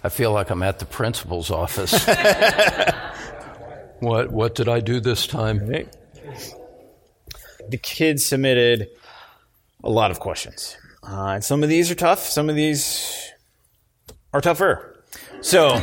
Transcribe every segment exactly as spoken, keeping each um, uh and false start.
I feel like I'm at the principal's office. What what did I do this time? Right. The kids submitted a lot of questions. Uh, and some of these are tough. Some of these are tougher. So,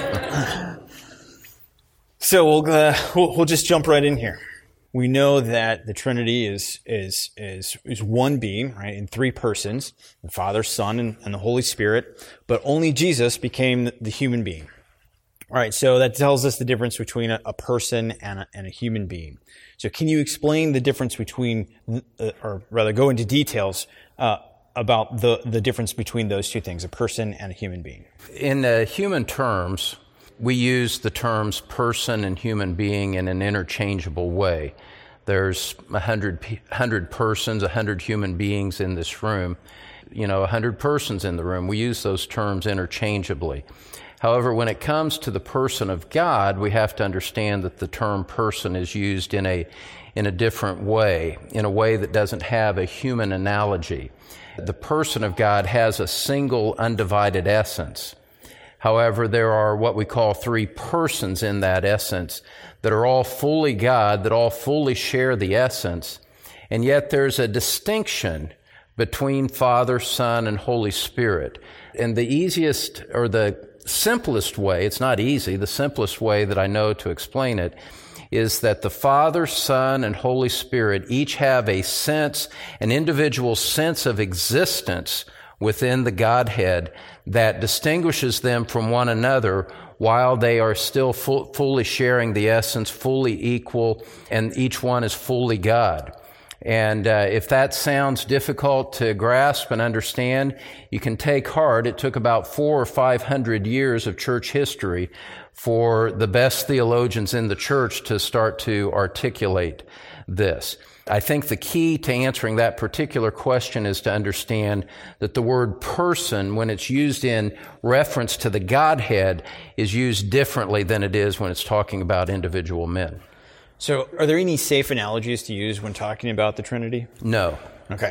so we'll, uh, we'll we'll just jump right in here. We know that the Trinity is is is is one being, right, in three persons: the Father, Son, and, and the Holy Spirit. But only Jesus became the, the human being. All right, so that tells us the difference between a, a person and a, and a human being. So can you explain the difference between, uh, or rather go into details uh, about the, the difference between those two things, a person and a human being? In uh, human terms, we use the terms person and human being in an interchangeable way. There's a hundred, hundred persons, a hundred human beings in this room. You know, a hundred persons in the room. We use those terms interchangeably. However, when it comes to the person of God, we have to understand that the term person is used in a in a different way, in a way that doesn't have a human analogy. The person of God has a single undivided essence. However, there are what we call three persons in that essence that are all fully God, that all fully share the essence, and yet there's a distinction between Father, Son, and Holy Spirit. And the easiest, or the simplest way, it's not easy, the simplest way that I know to explain it is that the Father, Son, and Holy Spirit each have a sense, an individual sense of existence within the Godhead that distinguishes them from one another while they are still full, fully sharing the essence, fully equal, and each one is fully God. And uh, if that sounds difficult to grasp and understand, you can take heart. It took about four or five hundred years of church history for the best theologians in the church to start to articulate this. I think the key to answering that particular question is to understand that the word person, when it's used in reference to the Godhead, is used differently than it is when it's talking about individual men. So are there any safe analogies to use when talking about the Trinity? No. Okay.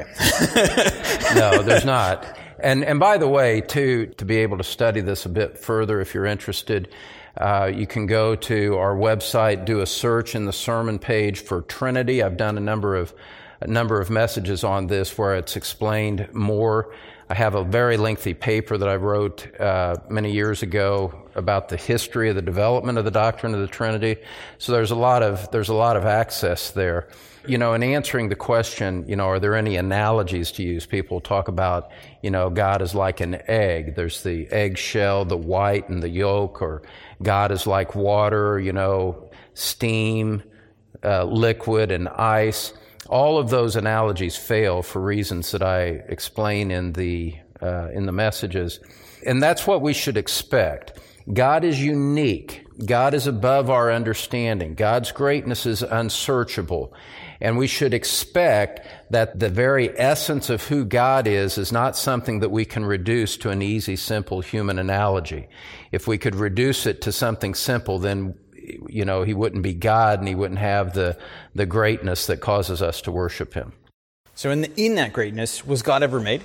No, there's not. And and by the way, too, to be able to study this a bit further, if you're interested, uh, you can go to our website, do a search in the sermon page for Trinity. I've done a number of a number of messages on this where it's explained more. I have a very lengthy paper that I wrote uh, many years ago about the history of the development of the doctrine of the Trinity. So there's a lot of there's a lot of access there. You know, in answering the question, you know, are there any analogies to use? People talk about, you know, God is like an egg. There's the eggshell, the white, and the yolk, or God is like water, you know, steam, uh, liquid, and ice. All of those analogies fail for reasons that I explain in the uh, in the messages. And that's what we should expect. God is unique. God is above our understanding. God's greatness is unsearchable. And we should expect that the very essence of who God is is not something that we can reduce to an easy, simple human analogy. If we could reduce it to something simple, then you know, he wouldn't be God and he wouldn't have the, the greatness that causes us to worship him. So in the, in that greatness, was God ever made?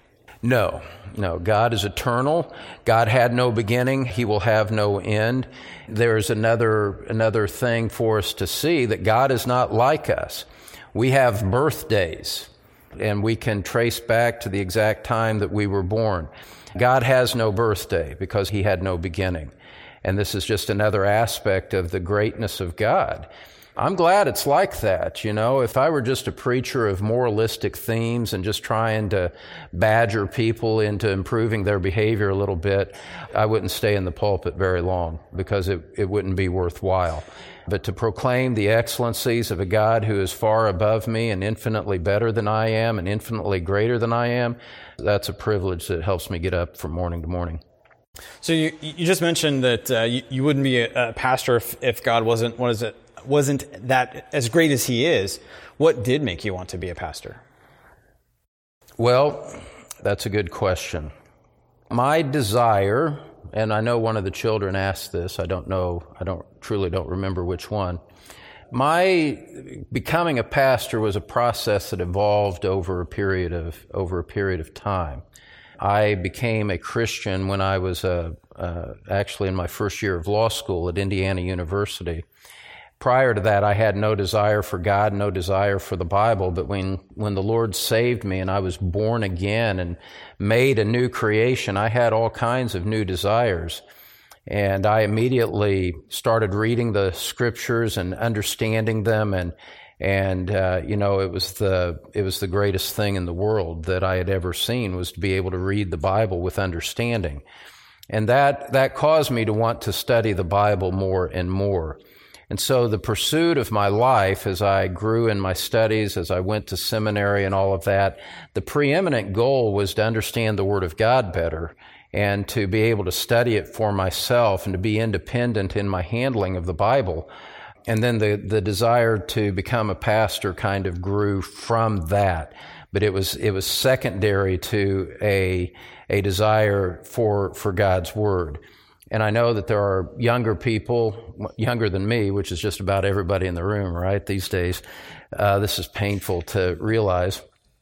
No, no. God is eternal. God had no beginning. He will have no end. There's another, another thing for us to see, that God is not like us. We have birthdays, and we can trace back to the exact time that we were born. God has no birthday because he had no beginning. And this is just another aspect of the greatness of God. I'm glad it's like that, you know. If I were just a preacher of moralistic themes and just trying to badger people into improving their behavior a little bit, I wouldn't stay in the pulpit very long because it, it wouldn't be worthwhile. But to proclaim the excellencies of a God who is far above me and infinitely better than I am and infinitely greater than I am, that's a privilege that helps me get up from morning to morning. So you you just mentioned that uh, you, you wouldn't be a, a pastor if, if God wasn't what is it wasn't that as great as he is. What did make you want to be a pastor? Well, that's a good question. My desire, and I know one of the children asked this, I don't know, I don't truly don't remember which one. My becoming a pastor was a process that evolved over a period of over a period of time. I became a Christian when I was uh, uh, actually in my first year of law school at Indiana University. Prior to that, I had no desire for God, no desire for the Bible, but when, when the Lord saved me and I was born again and made a new creation, I had all kinds of new desires. And I immediately started reading the scriptures and understanding them, and and uh, you know, it was the it was the greatest thing in the world that I had ever seen, was to be able to read the Bible with understanding. And that that caused me to want to study the Bible more and more. And so the pursuit of my life, as I grew in my studies, as I went to seminary and all of that, the preeminent goal was to understand the Word of God better and to be able to study it for myself and to be independent in my handling of the Bible. And then the, the desire to become a pastor kind of grew from that. But it was it was secondary to a a desire for for God's Word. And I know that there are younger people, younger than me, which is just about everybody in the room, right, these days. Uh, this is painful to realize.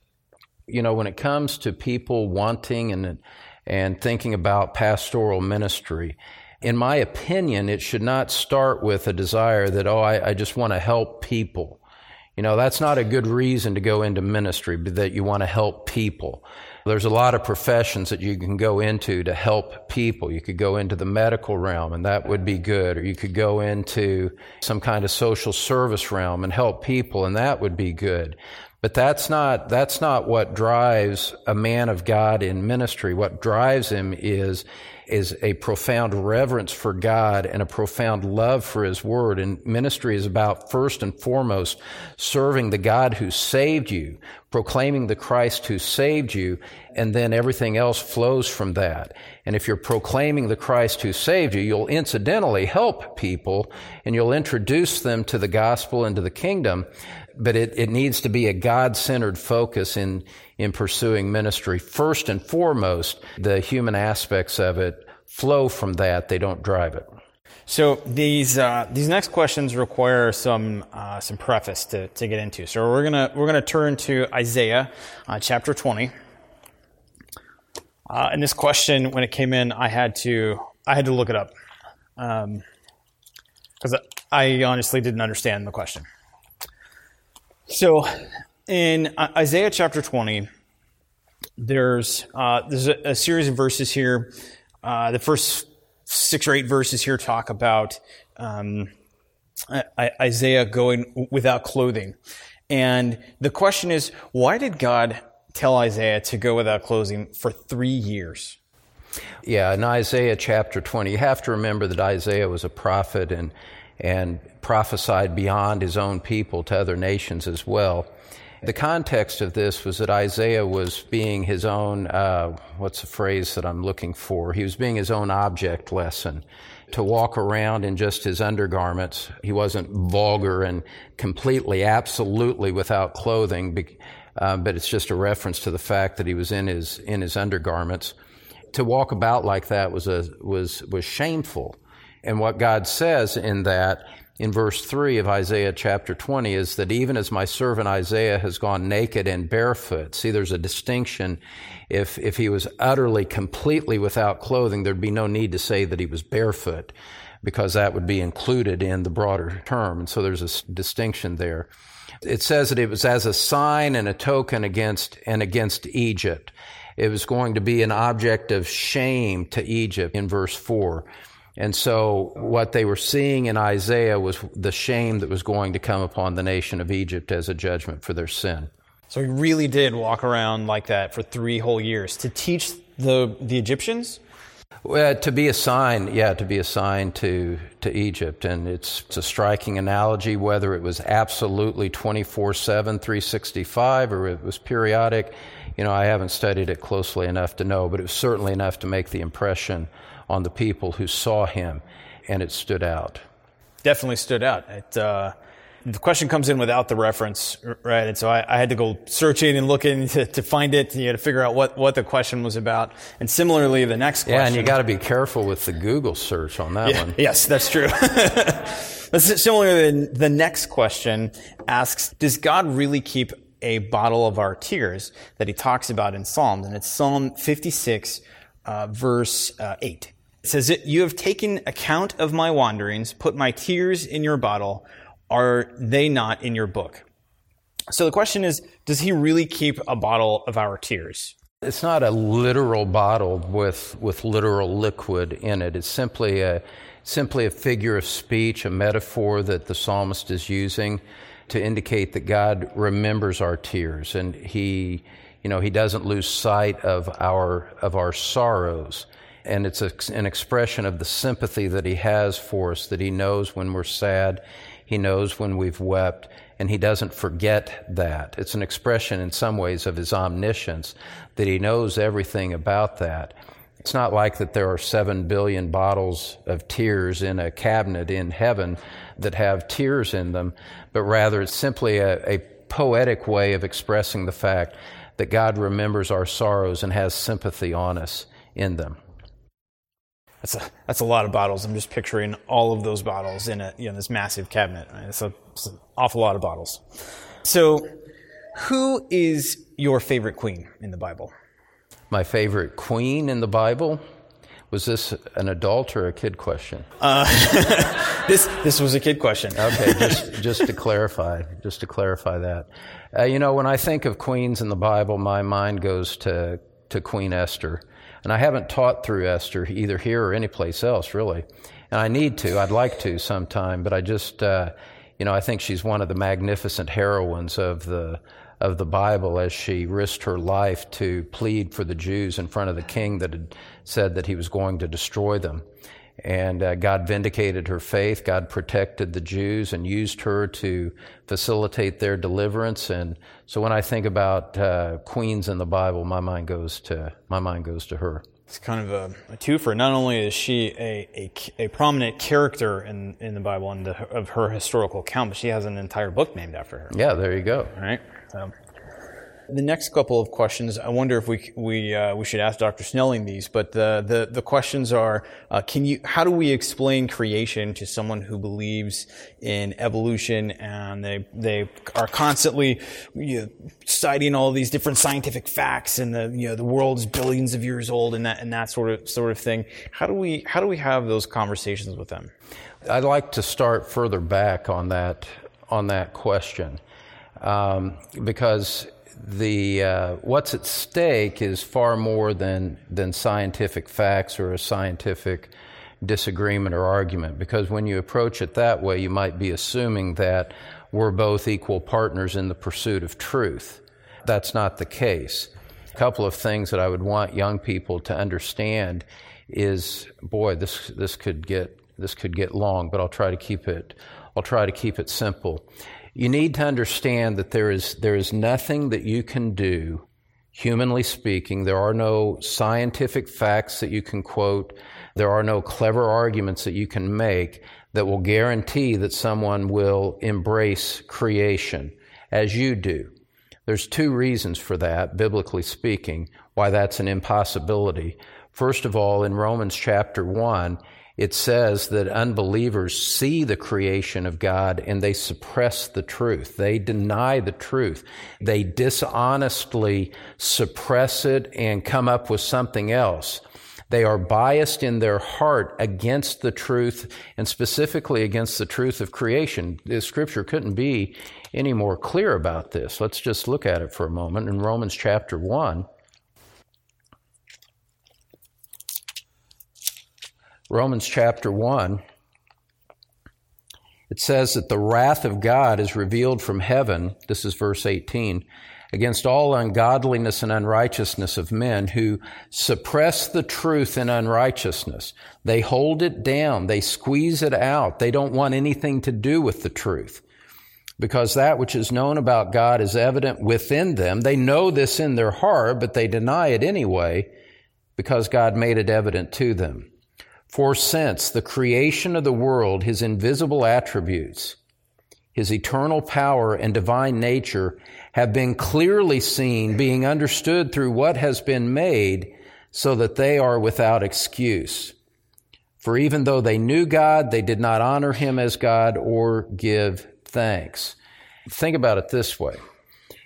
You know, when it comes to people wanting and and thinking about pastoral ministry, in my opinion, it should not start with a desire that, oh, I, I just want to help people. You know, that's not a good reason to go into ministry, that you want to help people. There's a lot of professions that you can go into to help people. You could go into the medical realm, and that would be good. Or you could go into some kind of social service realm and help people, and that would be good. But that's not, that's not what drives a man of God in ministry. What drives him is, is a profound reverence for God and a profound love for His Word. And ministry is about, first and foremost, serving the God who saved you, proclaiming the Christ who saved you, and then everything else flows from that. And if you're proclaiming the Christ who saved you, you'll incidentally help people and you'll introduce them to the gospel and to the kingdom. But it, it needs to be a God-centered focus in, in pursuing ministry. First and foremost, the human aspects of it flow from that. They don't drive it. So these uh, these next questions require some uh, some preface to, to get into. So we're gonna we're gonna turn to Isaiah uh, chapter twenty. Uh, and this question, when it came in, I had to I had to look it up because um, I honestly didn't understand the question. So, in Isaiah chapter twenty, there's uh, there's a, a series of verses here. Uh, the first six or eight verses here talk about um, Isaiah going without clothing, and the question is, why did God tell Isaiah to go without clothing for three years? Yeah, in Isaiah chapter twenty, you have to remember that Isaiah was a prophet and and prophesied beyond his own people to other nations as well. The context of this was that Isaiah was being his own, uh, what's the phrase that I'm looking for? He was being his own object lesson. To walk around in just his undergarments. He wasn't vulgar and completely, absolutely without clothing, uh, but it's just a reference to the fact that he was in his in his undergarments. To walk about like that was a was was shameful. And what God says in that, in verse three of Isaiah chapter twenty, is that even as my servant Isaiah has gone naked and barefoot. See, there's a distinction. If if he was utterly, completely without clothing, there'd be no need to say that he was barefoot, because that would be included in the broader term. And so there's a distinction there. It says that it was as a sign and a token against and against Egypt. It was going to be an object of shame to Egypt in verse four. And so what they were seeing in Isaiah was the shame that was going to come upon the nation of Egypt as a judgment for their sin. So he really did walk around like that for three whole years to teach the the Egyptians? Well, to be a sign, yeah, to be a sign to to Egypt. And it's, it's a striking analogy, whether it was absolutely twenty-four seven, three sixty-five, or it was periodic. You know, I haven't studied it closely enough to know, but it was certainly enough to make the impression on the people who saw him, and it stood out. Definitely stood out. It, uh, the question comes in without the reference, right? And so I, I had to go searching and looking to, to find it, you know, to figure out what, what the question was about. And similarly, the next question. Yeah, and you got to be careful with the Google search on that yeah, one. Yes, that's true. Similarly, the next question asks, does God really keep a bottle of our tears that he talks about in Psalms, and it's Psalm fifty-six, uh, verse uh, eight. It says, "You have taken account of my wanderings, put my tears in your bottle. Are they not in your book?" So the question is, does he really keep a bottle of our tears? It's not a literal bottle with with literal liquid in it. It's simply a simply a figure of speech, a metaphor that the psalmist is using to indicate that God remembers our tears, and he, you know, he doesn't lose sight of our of our sorrows. And it's a, an expression of the sympathy that he has for us, that he knows when we're sad, he knows when we've wept, and he doesn't forget that. It's an expression in some ways of his omniscience, that he knows everything about that. It's not like that there are seven billion bottles of tears in a cabinet in heaven that have tears in them, but rather it's simply a, a poetic way of expressing the fact that God remembers our sorrows and has sympathy on us in them. That's a, that's a lot of bottles. I'm just picturing all of those bottles in a, you know, this massive cabinet. Right? It's, a, it's an awful lot of bottles. So, who is your favorite queen in the Bible? My favorite queen in the Bible? Was this an adult or a kid question? Uh, this this was a kid question. Okay, just just to clarify, just to clarify that. Uh, you know, when I think of queens in the Bible, my mind goes to to Queen Esther. And I haven't taught through Esther either here or anyplace else, really. And I need to. I'd like to sometime, but I just, uh, you know, I think she's one of the magnificent heroines of the of the Bible, as she risked her life to plead for the Jews in front of the king that had said that he was going to destroy them. And uh, God vindicated her faith. God protected the Jews and used her to facilitate their deliverance. And so when I think about uh, queens in the Bible, my mind goes to my mind goes to her. It's kind of a, a twofer. Not only is she a, a, a prominent character in, in the Bible and of her historical account, but she has an entire book named after her. Yeah, there you go. All right. Um, The next couple of questions, I wonder if we we uh, we should ask Doctor Snelling these, but the the, the questions are: uh, Can you? How do we explain creation to someone who believes in evolution and they they are constantly, you know, citing all these different scientific facts and the you know the world is billions of years old and that and that sort of sort of thing? How do we how do we have those conversations with them? I'd like to start further back on that on that question um, because. The uh, what's at stake is far more than than scientific facts or a scientific disagreement or argument, because when you approach it that way, you might be assuming that we're both equal partners in the pursuit of truth. That's not the case. A couple of things that I would want young people to understand is, boy, this this could get this could get long, but I'll try to keep it I'll try to keep it simple. You need to understand that there is there is nothing that you can do, humanly speaking. There are no scientific facts that you can quote. There are no clever arguments that you can make that will guarantee that someone will embrace creation as you do. There's two reasons for that, biblically speaking, why that's an impossibility. First of all, in Romans chapter one, it says that unbelievers see the creation of God and they suppress the truth. They deny the truth. They dishonestly suppress it and come up with something else. They are biased in their heart against the truth, and specifically against the truth of creation. The Scripture couldn't be any more clear about this. Let's just look at it for a moment. In Romans chapter one, Romans chapter one, it says that the wrath of God is revealed from heaven, this is verse eighteen, against all ungodliness and unrighteousness of men who suppress the truth in unrighteousness. They hold it down. They squeeze it out. They don't want anything to do with the truth, because that which is known about God is evident within them. They know this in their heart, but they deny it anyway because God made it evident to them. For since the creation of the world, His invisible attributes, His eternal power and divine nature have been clearly seen, being understood through what has been made, so that they are without excuse. For even though they knew God, they did not honor Him as God or give thanks. Think about it this way.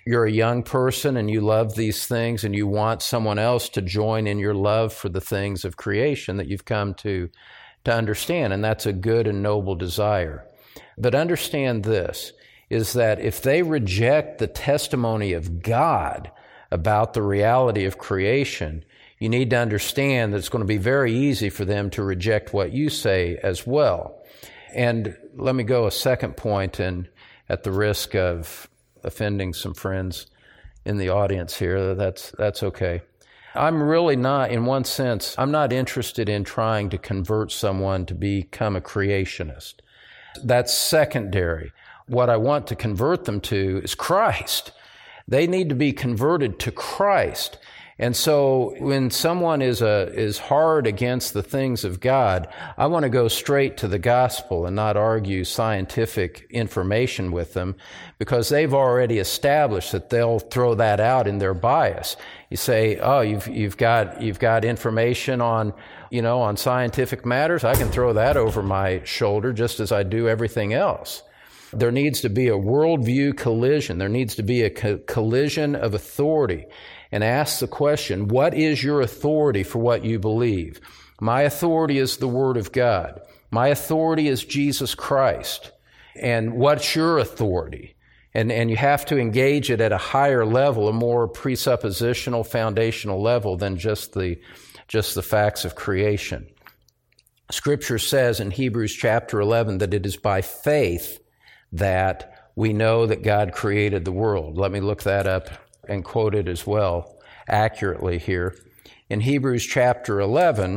you're a young person and you love these things and you want someone else to join in your love for the things of creation that you've come to, to understand. And that's a good and noble desire. But understand this, is that if they reject the testimony of God about the reality of creation, you need to understand that it's going to be very easy for them to reject what you say as well. And let me go a second point, and at the risk of offending some friends in the audience here, that's that's okay. I'm really not, in one sense, I'm not interested in trying to convert someone to become a creationist. That's secondary. What I want to convert them to is Christ. They need to be converted to Christ. And so when someone is a, is hard against the things of God, I want to go straight to the gospel and not argue scientific information with them, because they've already established that they'll throw that out in their bias. You say, oh, you've, you've got, you've got information on, you know, on scientific matters. I can throw that over my shoulder just as I do everything else. There needs to be a worldview collision. There needs to be a co- collision of authority. And ask the question, what is your authority for what you believe? My authority is the Word of God. My authority is Jesus Christ. And what's your authority? And, and you have to engage it at a higher level, a more presuppositional, foundational level than just the, just the facts of creation. Scripture says in Hebrews chapter eleven that it is by faith that we know that God created the world. Let me look that up and quote it as well accurately here. In Hebrews chapter eleven,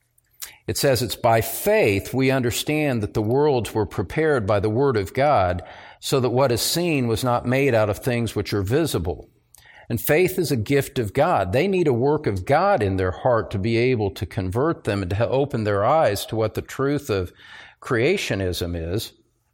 it says it's by faith we understand that the worlds were prepared by the word of God, so that what is seen was not made out of things which are visible. And faith is a gift of God. They need a work of God in their heart to be able to convert them and to open their eyes to what the truth of creationism is.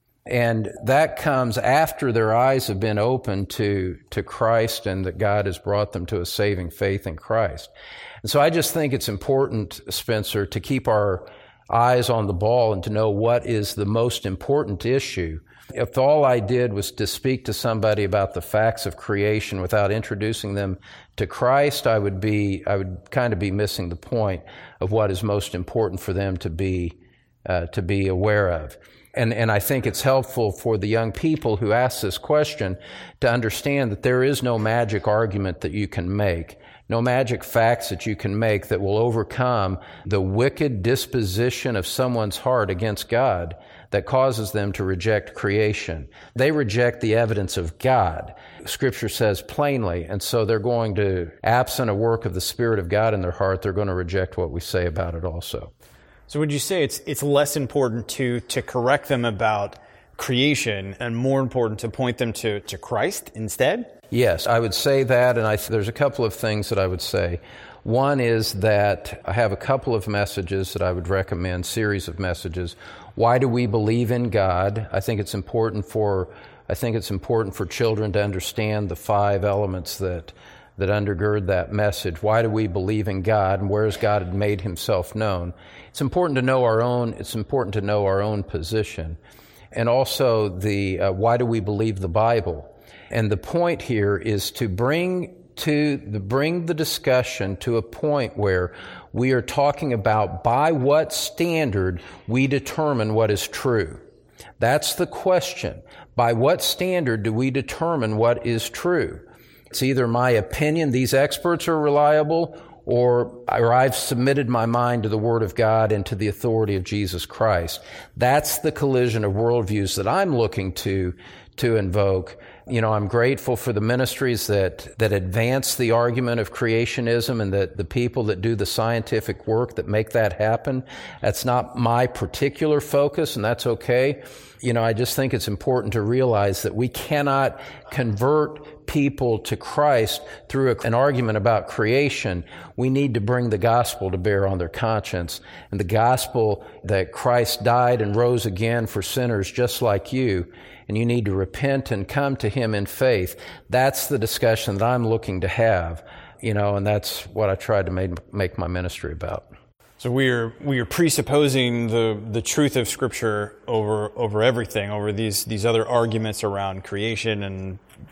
And that comes after their eyes have been opened to, to Christ and that God has brought them to a saving faith in Christ. And so I just think it's important, Spencer, to keep our eyes on the ball and to know what is the most important issue. If all I did was to speak to somebody about the facts of creation without introducing them to Christ, I would be, I would kind of be missing the point of what is most important for them to be, uh, to be aware of. And, and I think it's helpful for the young people who ask this question to understand that there is no magic argument that you can make, no magic facts that you can make that will overcome the wicked disposition of someone's heart against God that causes them to reject creation. They reject the evidence of God. Scripture says plainly, and so they're going to, absent a work of the Spirit of God in their heart, they're going to reject what we say about it also. So would you say it's it's less important to to correct them about creation and more important to point them to, to Christ instead? Yes, I would say that, and I, there's a couple of things that I would say. One is that I have a couple of messages that I would recommend, series of messages. Why do we believe in God? I think it's important for I think it's important for children to understand the five elements that that undergird that message. Why do we believe in God, and where has God made himself known? It's important to know our own, it's important to know our own position. And also the, uh, why do we believe the Bible? And the point here is to bring to the, bring the discussion to a point where we are talking about by what standard we determine what is true. That's the question. By what standard do we determine what is true? It's either my opinion, these experts are reliable, or, or I've submitted my mind to the Word of God and to the authority of Jesus Christ. That's the collision of worldviews that I'm looking to, to invoke. You know, I'm grateful for the ministries that, that advance the argument of creationism and that the people that do the scientific work that make that happen. That's not my particular focus, and that's okay. You know, I just think it's important to realize that we cannot convert people to Christ through a, an argument about creation. We need to bring the gospel to bear on their conscience. And the gospel that Christ died and rose again for sinners just like you, and you need to repent and come to him in faith. That's the discussion that I'm looking to have, you know, and that's what I tried to make, make my ministry about. So we are we are presupposing the, the truth of Scripture over over everything, over these these other arguments around creation and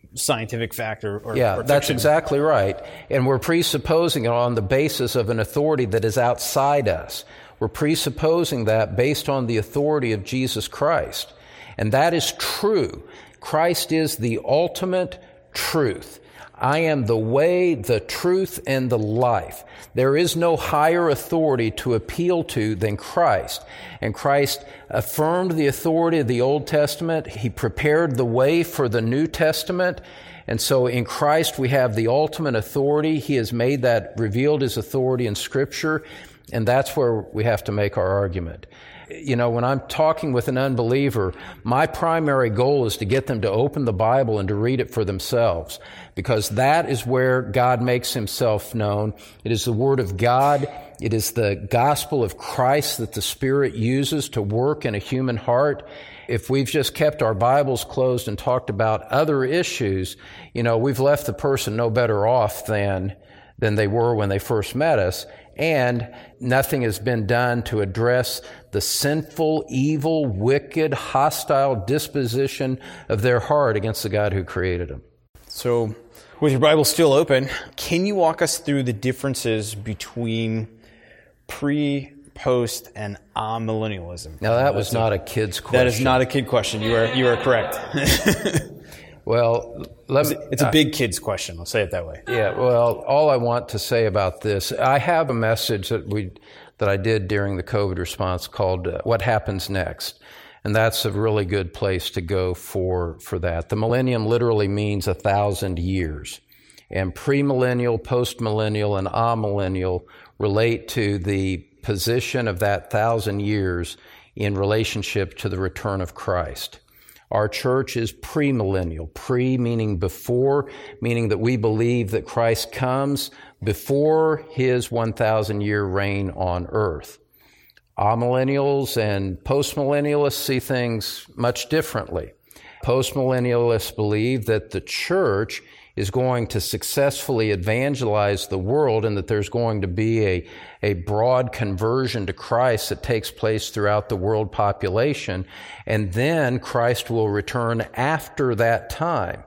scientific fact or, or yeah, or that's fiction. exactly right. And we're presupposing it on the basis of an authority that is outside us. We're presupposing that based on the authority of Jesus Christ. And that is true. Christ is the ultimate truth. I am the way, the truth, and the life. There is no higher authority to appeal to than Christ. And Christ affirmed the authority of the Old Testament. He prepared the way for the New Testament. And so in Christ we have the ultimate authority. He has made that, revealed His authority in Scripture. And that's where we have to make our argument. You know, when I'm talking with an unbeliever, my primary goal is to get them to open the Bible and to read it for themselves, because that is where God makes Himself known. It is the Word of God. It is the gospel of Christ that the Spirit uses to work in a human heart. If we've just kept our Bibles closed and talked about other issues, you know, we've left the person no better off than than they were when they first met us. And nothing has been done to address the sinful, evil, wicked, hostile disposition of their heart against the God who created them. So, with your Bible still open, can you walk us through the differences between pre, post, and amillennialism? Now, that was not a kid's question. That is not a kid question. You are you are correct. Well, let me, it's a big kid's question. I'll say it that way. Yeah. Well, all I want to say about this, I have a message that we that I did during the COVID response called uh, "What Happens Next," and that's a really good place to go for for that. The millennium literally means a thousand years, and premillennial, postmillennial, and amillennial relate to the position of that thousand years in relationship to the return of Christ. Our church is premillennial, pre meaning before, meaning that we believe that Christ comes before His one thousand year reign on earth. Amillennials and postmillennialists see things much differently. Postmillennialists believe that the church is going to successfully evangelize the world and that there's going to be a, a broad conversion to Christ that takes place throughout the world population, and then Christ will return after that time.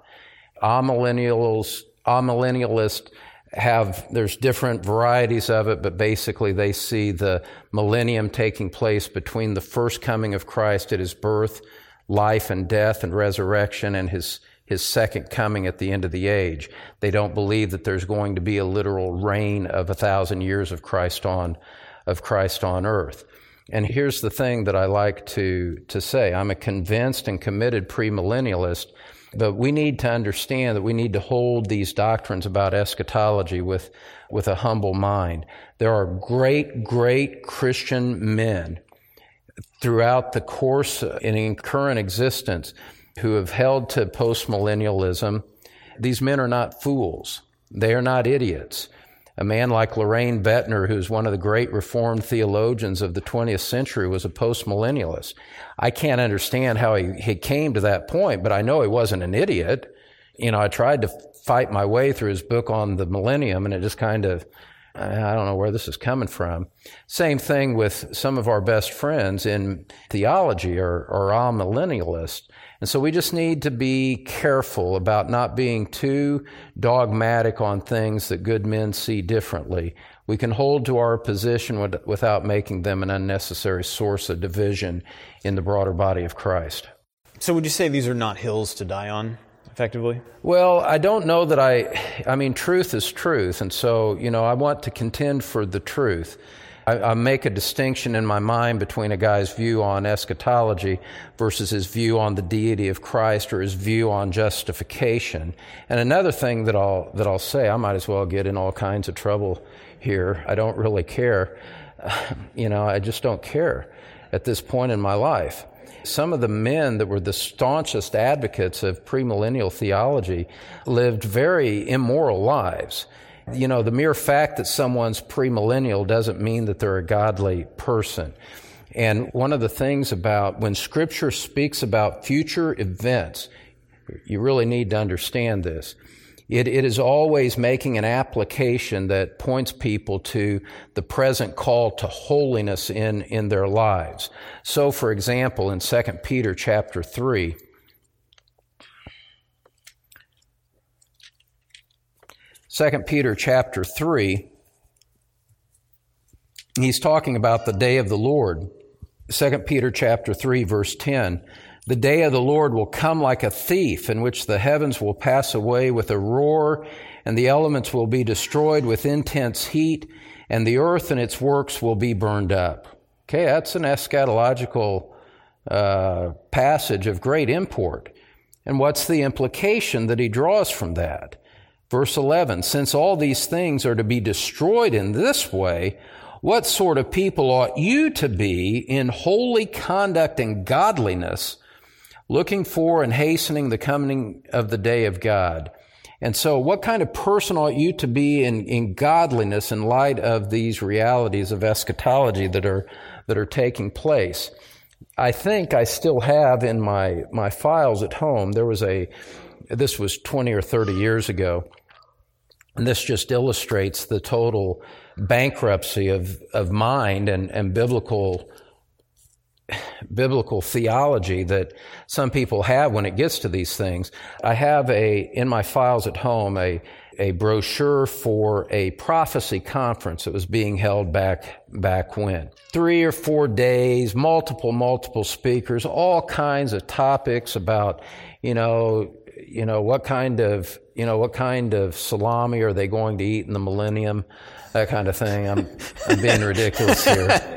Amillennials, amillennialists have, there's different varieties of it, but basically they see the millennium taking place between the first coming of Christ at His birth, life and death and resurrection, and His His second coming at the end of the age. They don't believe that there's going to be a literal reign of a thousand years of Christ on, of Christ on earth. And here's the thing that I like to, to say. I'm a convinced and committed premillennialist, but we need to understand that we need to hold these doctrines about eschatology with, with a humble mind. There are great, great Christian men throughout the course in current existence who have held to postmillennialism. These men are not fools. They are not idiots. A man like Loraine Boettner, who's one of the great Reformed theologians of the twentieth century, was a postmillennialist. I can't understand how he, he came to that point, but I know he wasn't an idiot. You know, I tried to fight my way through his book on the millennium, and it just kind of, I don't know where this is coming from. Same thing with some of our best friends in theology are, are all millennialists. And so we just need to be careful about not being too dogmatic on things that good men see differently. We can hold to our position with, without making them an unnecessary source of division in the broader body of Christ. So would you say these are not hills to die on, effectively? Well, I don't know that I, I mean, truth is truth. And so, you know, I want to contend for the truth. I, I make a distinction in my mind between a guy's view on eschatology versus his view on the deity of Christ or his view on justification. And another thing that I'll, that I'll say, I might as well get in all kinds of trouble here. I don't really care. You know, I just don't care at this point in my life. Some of the men that were the staunchest advocates of premillennial theology lived very immoral lives. You know, the mere fact that someone's premillennial doesn't mean that they're a godly person. And one of the things about when Scripture speaks about future events, you really need to understand this. It, it is always making an application that points people to the present call to holiness in, in their lives. So, for example, in Second Peter chapter three, Second Peter chapter three, he's talking about the day of the Lord. Second Peter chapter three, verse ten, the day of the Lord will come like a thief, in which the heavens will pass away with a roar, and the elements will be destroyed with intense heat, and the earth and its works will be burned up. Okay, that's an eschatological uh, passage of great import. And what's the implication that he draws from that? Verse eleven, since all these things are to be destroyed in this way, what sort of people ought you to be in holy conduct and godliness, looking for and hastening the coming of the day of God? And so what kind of person ought you to be in, in godliness in light of these realities of eschatology that are that are taking place? I think I still have in my, my files at home, there was a, this was twenty or thirty years ago, and this just illustrates the total bankruptcy of, of mind and, and biblical biblical theology that some people have when it gets to these things. I have a, in my files at home, a, a brochure for a prophecy conference that was being held back, back when. Three or four days, multiple, multiple speakers, all kinds of topics about, you know, you know, what kind of, you know, what kind of salami are they going to eat in the millennium? That kind of thing. I'm, I'm being ridiculous here.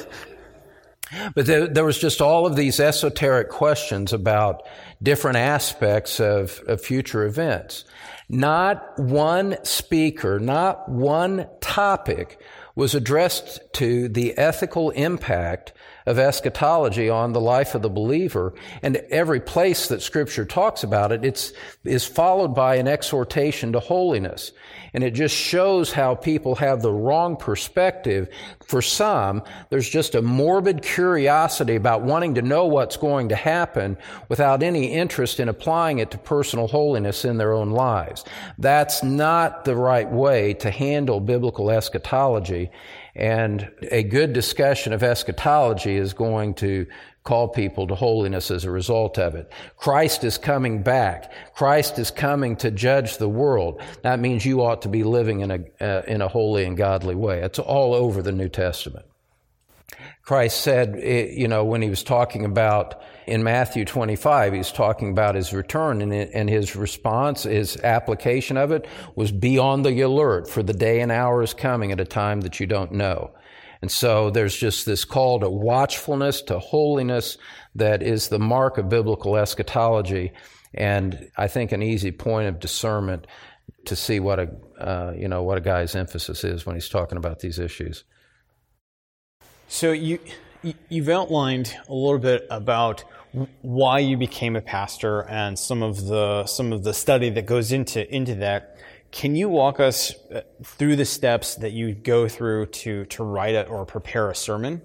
But there, there was just all of these esoteric questions about different aspects of, of future events. Not one speaker, not one topic was addressed to the ethical impact of eschatology on the life of the believer. And every place that Scripture talks about it, it's is followed by an exhortation to holiness. And it just shows how people have the wrong perspective. For some, there's just a morbid curiosity about wanting to know what's going to happen without any interest in applying it to personal holiness in their own lives. That's not the right way to handle biblical eschatology. And a good discussion of eschatology is going to call people to holiness as a result of it. Christ is coming back. Christ is coming to judge the world. That means you ought to be living in a uh, in a holy and godly way. It's all over the New Testament. Christ said, you know, when he was talking about, in Matthew twenty-five, he's talking about his return, and, and his response, his application of it was, be on the alert, for the day and hour is coming at a time that you don't know. And so there's just this call to watchfulness, to holiness, that is the mark of biblical eschatology, and I think an easy point of discernment to see what a, uh, you know, what a guy's emphasis is when he's talking about these issues. So you, you've outlined a little bit about why you became a pastor and some of the some of the study that goes into into that. Can you walk us through the steps that you go through to to write it or prepare a sermon?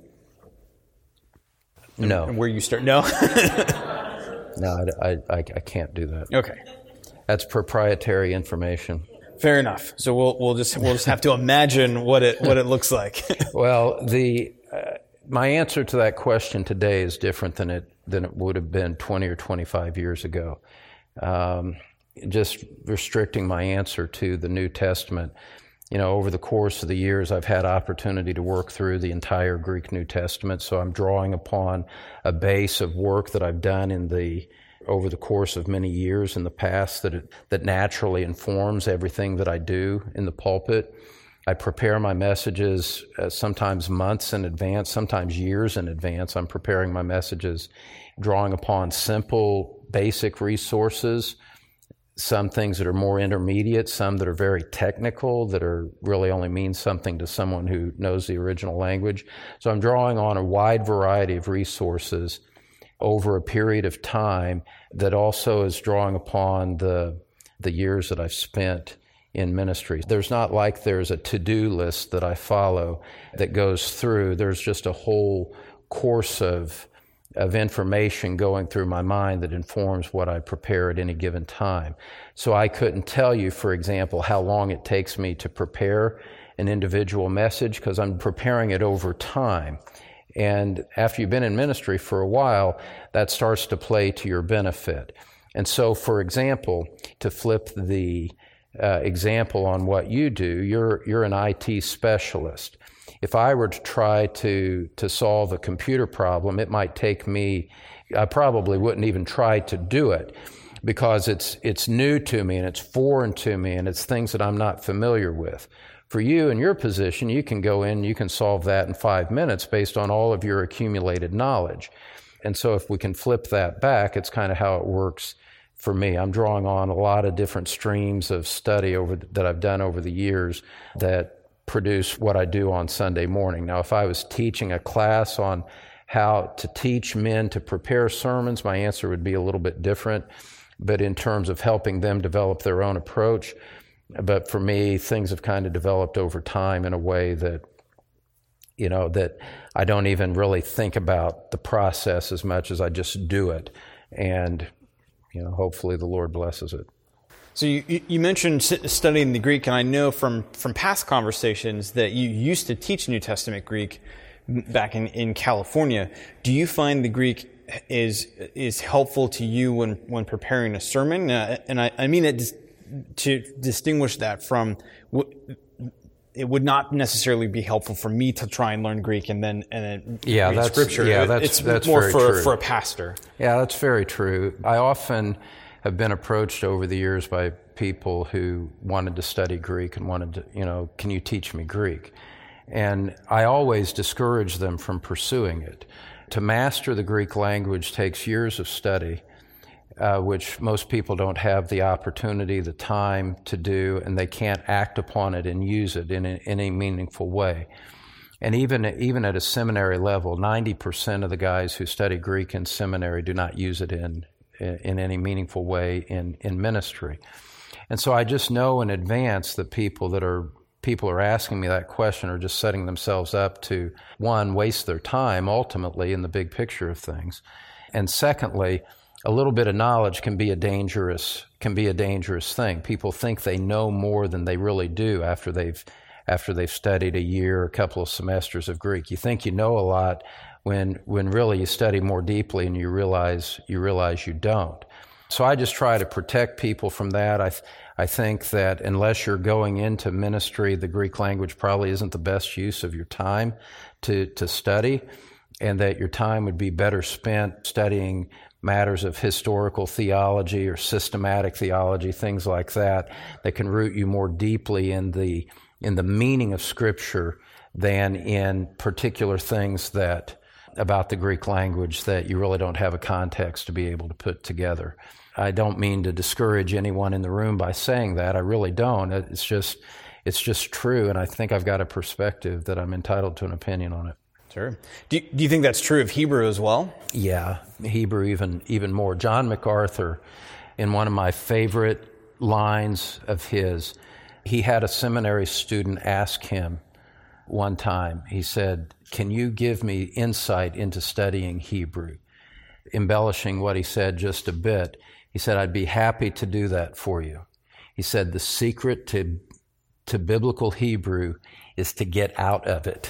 No. And where you start? No. No, I, I, I can't do that. Okay. That's proprietary information. Fair enough. So we'll we'll just we'll just have to imagine what it what it looks like. Well, the uh, my answer to that question today is different than it than it would have been twenty or twenty-five years ago. Um, just restricting my answer to the New Testament. You know, over the course of the years, I've had opportunity to work through the entire Greek New Testament, so I'm drawing upon a base of work that I've done in the over the course of many years in the past that it, that naturally informs everything that I do in the pulpit. I prepare my messages uh, sometimes months in advance, sometimes years in advance. I'm preparing my messages, drawing upon simple, basic resources, some things that are more intermediate, some that are very technical, that are really only mean something to someone who knows the original language. So I'm drawing on a wide variety of resources over a period of time that also is drawing upon the the years that I've spent in ministry. There's not like there's a to-do list that I follow that goes through. There's just a whole course of of information going through my mind that informs what I prepare at any given time. So I couldn't tell you, for example, how long it takes me to prepare an individual message because I'm preparing it over time. And after you've been in ministry for a while, that starts to play to your benefit. And so, for example, to flip the uh, example on what you do. You're you're an I T specialist. If I were to try to to solve a computer problem, it might take me, I probably wouldn't even try to do it because it's it's new to me and it's foreign to me and it's things that I'm not familiar with. For you in your position, you can go in, you can solve that in five minutes based on all of your accumulated knowledge. And so if we can flip that back, it's kind of how it works for me. I'm drawing on a lot of different streams of study over that I've done over the years that produce what I do on Sunday morning. Now, if I was teaching a class on how to teach men to prepare sermons, my answer would be a little bit different. But in terms of helping them develop their own approach, but for me, things have kind of developed over time in a way that, you know, that I don't even really think about the process as much as I just do it. And, you know, hopefully the Lord blesses it. So you, you mentioned studying the Greek, and I know from, from past conversations that you used to teach New Testament Greek back in, in California. Do you find the Greek is is helpful to you when, when preparing a sermon? Uh, and I, I mean it dis- to distinguish that from, w- it would not necessarily be helpful for me to try and learn Greek and then and then yeah, read that's, Scripture. Yeah, that's, it's that's more very for, true. for a pastor. Yeah, that's very true. I often have been approached over the years by people who wanted to study Greek and wanted to, you know, can you teach me Greek? And I always discourage them from pursuing it. To master the Greek language takes years of study, uh, which most people don't have the opportunity, the time to do, and they can't act upon it and use it in, a, in a meaningful way. And even, even at a seminary level, ninety percent of the guys who study Greek in seminary do not use it in, in any meaningful way in, in ministry. And so I just know in advance that people that are people are asking me that question are just setting themselves up to, one, waste their time ultimately in the big picture of things. And secondly, a little bit of knowledge can be a dangerous can be a dangerous thing. People think they know more than they really do after they've after they've studied a year, a couple of semesters of Greek. You think you know a lot when when really you study more deeply and you realize you realize you don't. So I just try to protect people from that. I th- I think that unless you're going into ministry, the Greek language probably isn't the best use of your time to, to study, and that your time would be better spent studying matters of historical theology or systematic theology, things like that, that can root you more deeply in the in the meaning of Scripture than in particular things that about the Greek language that you really don't have a context to be able to put together. I don't mean to discourage anyone in the room by saying that. I really don't. It's just, it's just true, and I think I've got a perspective that I'm entitled to an opinion on it. Sure. Do you, do you think that's true of Hebrew as well? Yeah, Hebrew even even more. John MacArthur, in one of my favorite lines of his, he had a seminary student ask him one time, he said, "Can you give me insight into studying Hebrew?" Embellishing what he said just a bit, he said, "I'd be happy to do that for you." He said, "The secret to to biblical Hebrew is to get out of it,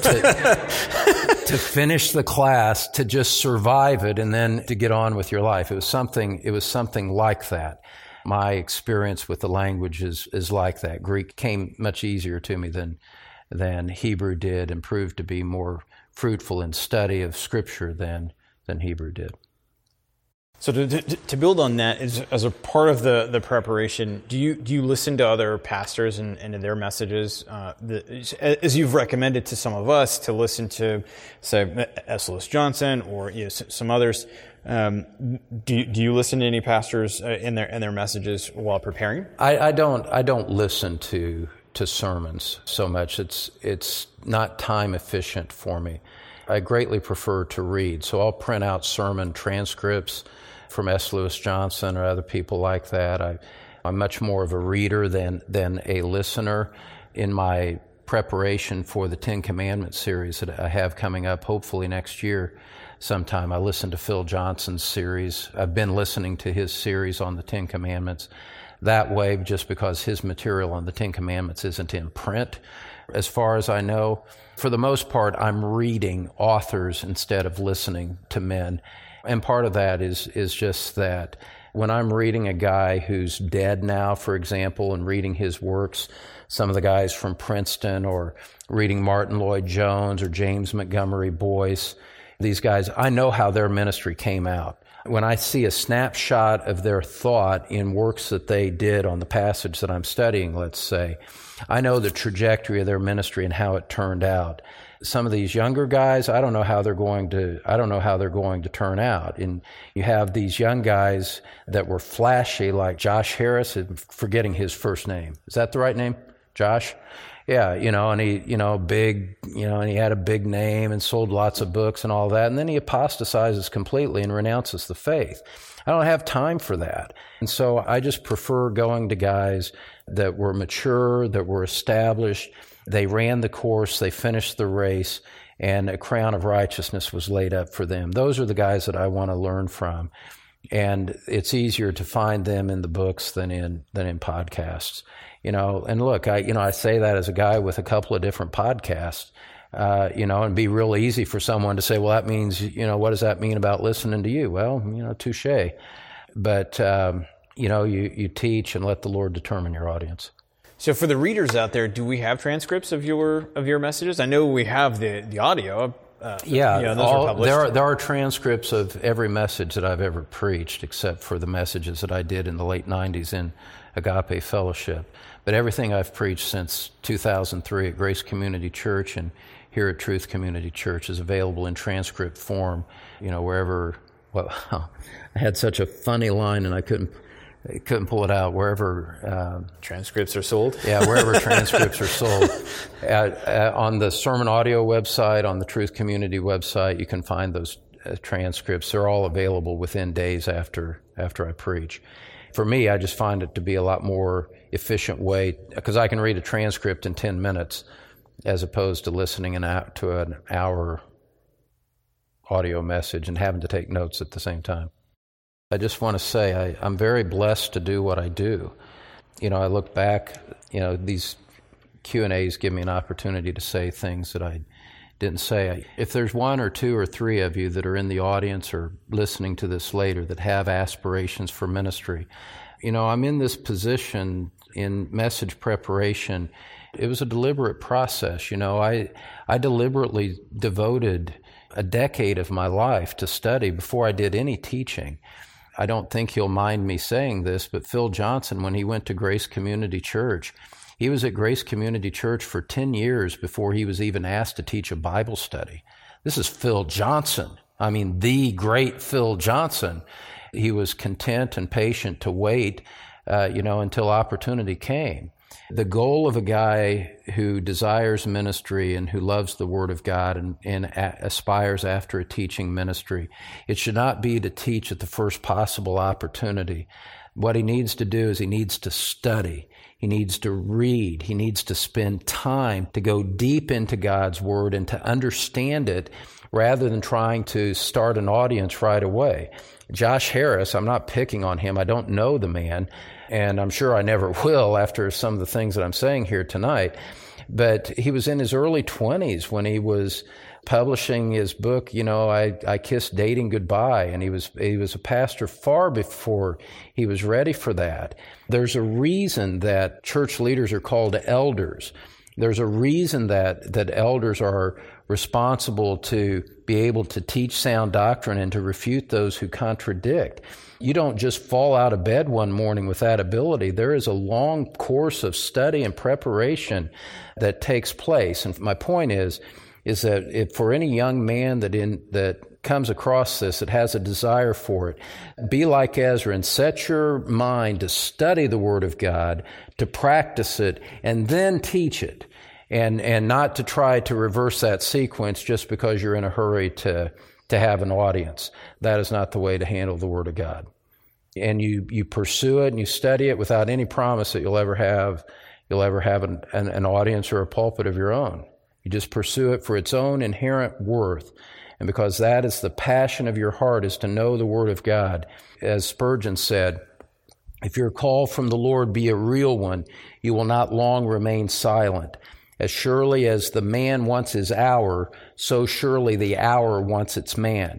to, to finish the class, to just survive it, and then to get on with your life." It was something. It was something like that. My experience with the language is is like that. Greek came much easier to me than than Hebrew did, and proved to be more fruitful in study of Scripture than than Hebrew did. So to, to, to build on that, as, as a part of the, the preparation, do you do you listen to other pastors and, and their messages? Uh, the, as you've recommended to some of us to listen to, say, S. Lewis Johnson or you know, some others, um, do do you listen to any pastors in their in their messages while preparing? I, I don't. I don't listen to to sermons so much. It's it's not time efficient for me. I greatly prefer to read, so I'll print out sermon transcripts from S. Lewis Johnson or other people like that. I, I'm much more of a reader than than a listener. In my preparation for the Ten Commandments series that I have coming up, hopefully next year sometime, I listened to Phil Johnson's series. I've been listening to his series on the Ten Commandments that way just because his material on the Ten Commandments isn't in print, as far as I know. For the most part, I'm reading authors instead of listening to men. And part of that is is just that when I'm reading a guy who's dead now, for example, and reading his works, some of the guys from Princeton, or reading Martin Lloyd-Jones or James Montgomery Boyce, these guys, I know how their ministry came out. When I see a snapshot of their thought in works that they did on the passage that I'm studying, let's say, I know the trajectory of their ministry and how it turned out. Some of these younger guys, I don't know how they're going to, I don't know how they're going to turn out. And you have these young guys that were flashy, like Josh Harris, I'm forgetting his first name. Is that the right name? Josh? Yeah, you know, and he, you know, big, you know, and he had a big name and sold lots of books and all that. And then he apostatizes completely and renounces the faith. I don't have time for that. And so I just prefer going to guys that were mature, that were established. They ran the course, they finished the race, and a crown of righteousness was laid up for them. Those are the guys that I want to learn from. And it's easier to find them in the books than in than in podcasts. You know, and look, I you know I say that as a guy with a couple of different podcasts. Uh, you know, and be real easy for someone to say, well, that means, you know, what does that mean about listening to you? Well, you know, touche. But um, you know, you you teach and let the Lord determine your audience. So for the readers out there, do we have transcripts of your of your messages? I know we have the the audio. Uh, yeah, you know, those all, are published. there are there are transcripts of every message that I've ever preached, except for the messages that I did in the late nineties in Agape Fellowship. But everything I've preached since two thousand three at Grace Community Church and here at Truth Community Church is available in transcript form. You know, wherever. Well, I had such a funny line, and I couldn't. I couldn't pull it out. Wherever uh, transcripts are sold, yeah, wherever transcripts are sold, at, at, on the Sermon Audio website, on the Truth Community website, you can find those uh, transcripts. They're all available within days after after I preach. For me, I just find it to be a lot more efficient way, because I can read a transcript in ten minutes, as opposed to listening an hour, to an hour audio message and having to take notes at the same time. I just want to say I, I'm very blessed to do what I do. You know, I look back, you know, these Q and A's give me an opportunity to say things that I didn't say. If there's one or two or three of you that are in the audience or listening to this later that have aspirations for ministry, you know, I'm in this position in message preparation. It was a deliberate process. You know, I I deliberately devoted a decade of my life to study before I did any teaching. I don't think he'll mind me saying this, but Phil Johnson, when he went to Grace Community Church, he was at Grace Community Church for ten years before he was even asked to teach a Bible study. This is Phil Johnson. I mean, the great Phil Johnson. He was content and patient to wait, uh, you know, until opportunity came. The goal of a guy who desires ministry and who loves the Word of God and, and a- aspires after a teaching ministry, it should not be to teach at the first possible opportunity. What he needs to do is he needs to study. He needs to read. He needs to spend time to go deep into God's Word and to understand it rather than trying to start an audience right away. Josh Harris, I'm not picking on him. I don't know the man, and I'm sure I never will after some of the things that I'm saying here tonight. But he was in his early twenties when he was publishing his book, you know, I, I Kissed Dating Goodbye, and he was he was a pastor far before he was ready for that. There's a reason that church leaders are called elders. There's a reason that that elders are responsible to be able to teach sound doctrine and to refute those who contradict. You don't just fall out of bed one morning with that ability. There is a long course of study and preparation that takes place. And my point is, is that if for any young man that in that comes across this, that has a desire for it, be like Ezra and set your mind to study the Word of God, to practice it, and then teach it. And and not to try to reverse that sequence just because you're in a hurry to to have an audience. That is not the way to handle the Word of God. And you you pursue it and you study it without any promise that you'll ever have you'll ever have an, an, an audience or a pulpit of your own. You just pursue it for its own inherent worth. And because that is the passion of your heart, is to know the Word of God. As Spurgeon said, if your call from the Lord be a real one, you will not long remain silent. As surely as the man wants his hour, so surely the hour wants its man.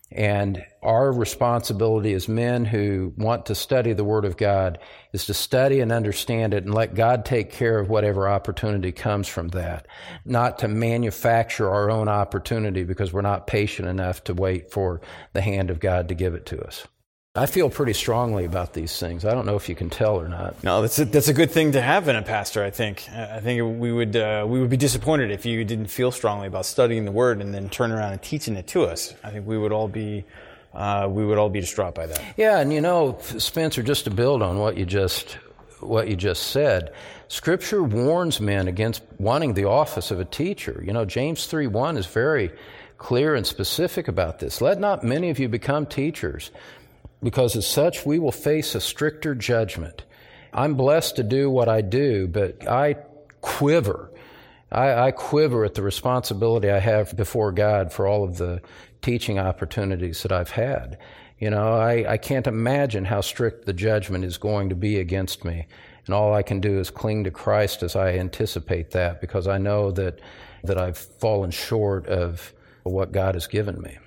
And our responsibility as men who want to study the Word of God is to study and understand it and let God take care of whatever opportunity comes from that, not to manufacture our own opportunity because we're not patient enough to wait for the hand of God to give it to us. I feel pretty strongly about these things. I don't know if you can tell or not. No, that's a, that's a good thing to have in a pastor, I think. I think we would uh, we would be disappointed if you didn't feel strongly about studying the Word and then turn around and teaching it to us. I think we would all be uh, we would all be distraught by that. Yeah, and you know, Spencer, just to build on what you just what you just said, Scripture warns men against wanting the office of a teacher. You know, James three one is very clear and specific about this. Let not many of you become teachers, because as such we will face a stricter judgment. I'm blessed to do what I do, but I quiver. I, I quiver at the responsibility I have before God for all of the teaching opportunities that I've had. You know, I, I can't imagine how strict the judgment is going to be against me. And all I can do is cling to Christ as I anticipate that, because I know that, that I've fallen short of what God has given me.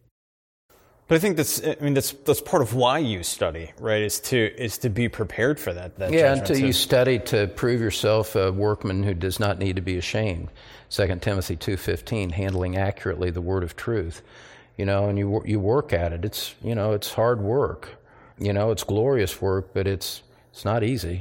But I think that's, I mean, that's that's part of why you study, right? Is to is to be prepared for that. that yeah, judgment. until So, you study to prove yourself a workman who does not need to be ashamed. Second Timothy two fifteen, handling accurately the word of truth. You know, and you you work at it. It's you know it's hard work. You know, it's glorious work, but it's it's not easy.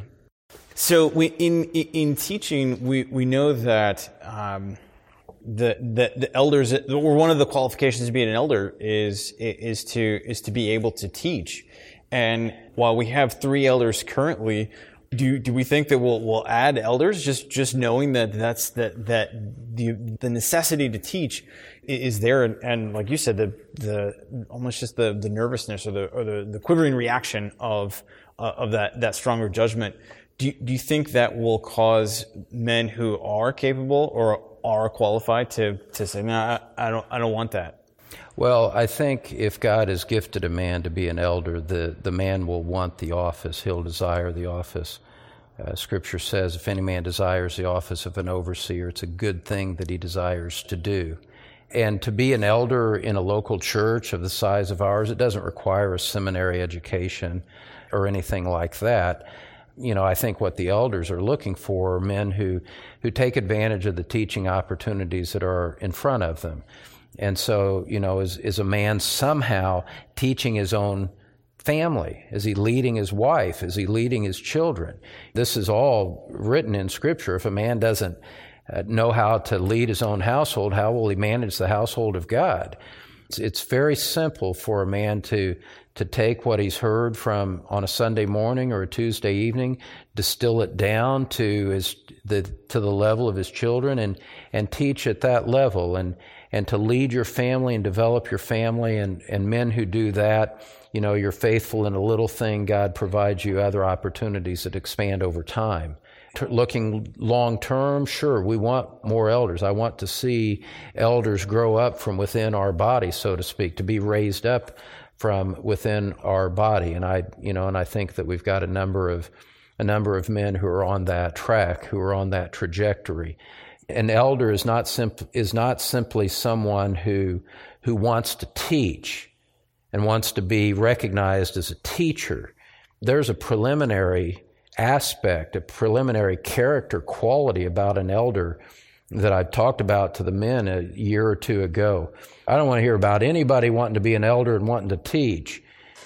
So we in in teaching, we we know that. Um, The, the the elders, or one of the qualifications to be an elder is is to is to be able to teach. And while we have three elders currently, do do we think that we'll we'll add elders just just knowing that that's that that the the necessity to teach is there, and, and like you said, the the almost just the the nervousness or the or the, the quivering reaction of uh, of that that stronger judgment. Do you, do you think that will cause men who are capable or are qualified to, to say, no, I, I don't I don't want that? Well, I think if God has gifted a man to be an elder, the, the man will want the office. He'll desire the office. Uh, Scripture says, if any man desires the office of an overseer, it's a good thing that he desires to do. And to be an elder in a local church of the size of ours, it doesn't require a seminary education or anything like that. You know, I think what the elders are looking for are men who, who take advantage of the teaching opportunities that are in front of them. And so, you know, is, is a man somehow teaching his own family? Is he leading his wife? Is he leading his children? This is all written in Scripture. If a man doesn't uh, know how to lead his own household, how will he manage the household of God? It's, it's very simple for a man to to take what he's heard from on a Sunday morning or a Tuesday evening, distill it down to his the to the level of his children, and and teach at that level, and and to lead your family and develop your family. And and men who do that, you know, you're faithful in a little thing, God provides you other opportunities that expand over time. Looking long term, sure, we want more elders. I want to see elders grow up from within our body, so to speak, to be raised up from within our body. And I, you know, and I think that we've got a number of a number of men who are on that track, who are on that trajectory. An elder is not simp- is not simply someone who who wants to teach and wants to be recognized as a teacher. There's a preliminary aspect, a preliminary character quality about an elder that I talked about to the men a year or two ago. I don't want to hear about anybody wanting to be an elder and wanting to teach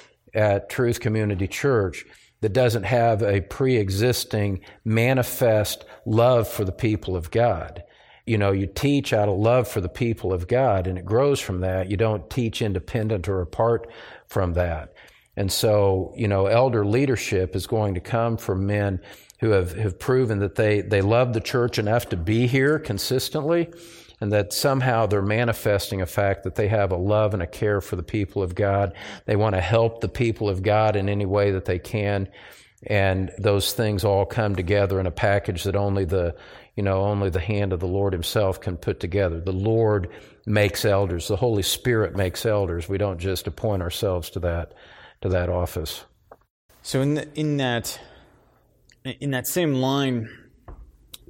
at Truth Community Church that doesn't have a pre-existing manifest love for the people of God. You know, you teach out of love for the people of God, and it grows from that. You don't teach independent or apart from that. And so, you know, elder leadership is going to come from men who have, have proven that they, they love the church enough to be here consistently, and that somehow they're manifesting a fact that they have a love and a care for the people of God. They want to help the people of God in any way that they can. And those things all come together in a package that only the, you know, only the hand of the Lord himself can put together. The Lord makes elders. The Holy Spirit makes elders. We don't just appoint ourselves to that, to that office. So in the, in that, in that same line,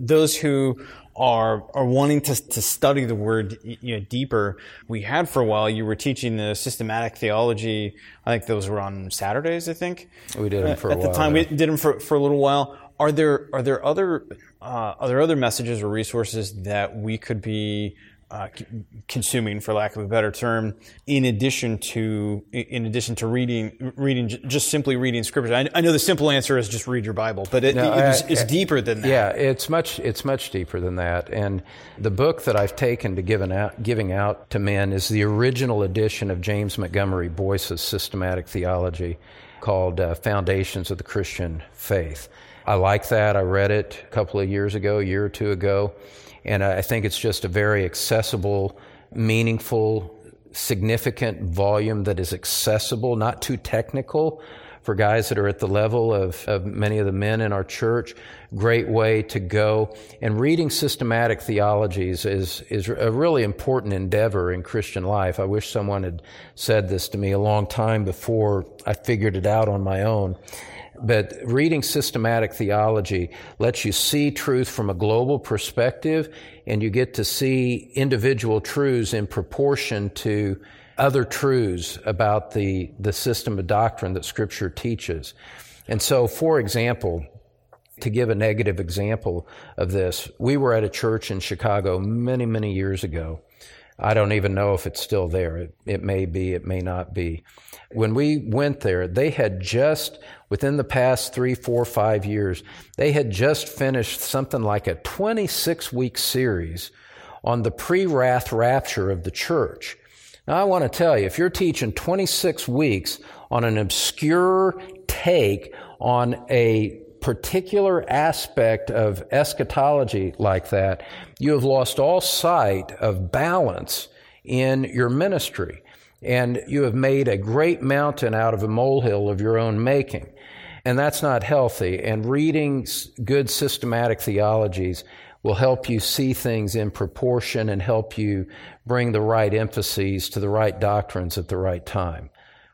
those who are are wanting to to study the Word, you know, deeper. We had for a while, you were teaching the systematic theology. I think those were on Saturdays, I think. We did them for uh, a while. while. At the time, yeah. we did them for, for a little while. Are there are there other uh, are there other messages or resources that we could be uh, c- consuming, for lack of a better term, in addition to in addition to reading reading just simply reading Scripture? I, I know the simple answer is just read your Bible, but it, No, it, it's, I- it's I- deeper than that. Yeah, it's much it's much deeper than that. And the book that I've taken to giving out giving out to men is the original edition of James Montgomery Boyce's systematic theology, called uh, Foundations of the Christian Faith. I like that. I read it a couple of years ago, a year or two ago, and I think it's just a very accessible, meaningful, significant volume that is accessible, not too technical for guys that are at the level of, of many of the men in our church. Great way to go. And reading systematic theologies is, is a really important endeavor in Christian life. I wish someone had said this to me a long time before I figured it out on my own. But reading systematic theology lets you see truth from a global perspective, and you get to see individual truths in proportion to other truths about the, the system of doctrine that Scripture teaches. And so, for example, to give a negative example of this, we were at a church in Chicago many, many years ago. I don't even know if it's still there. It, it may be, it may not be. When we went there, they had just, within the past three, four, five years, they had just finished something like a twenty-six week series on the pre-wrath rapture of the church. Now, I want to tell you, if you're teaching twenty-six weeks on an obscure take on a particular aspect of eschatology like that, you have lost all sight of balance in your ministry. And you have made a great mountain out of a molehill of your own making. And that's not healthy. And reading good systematic theologies will help you see things in proportion and help you bring the right emphases to the right doctrines at the right time.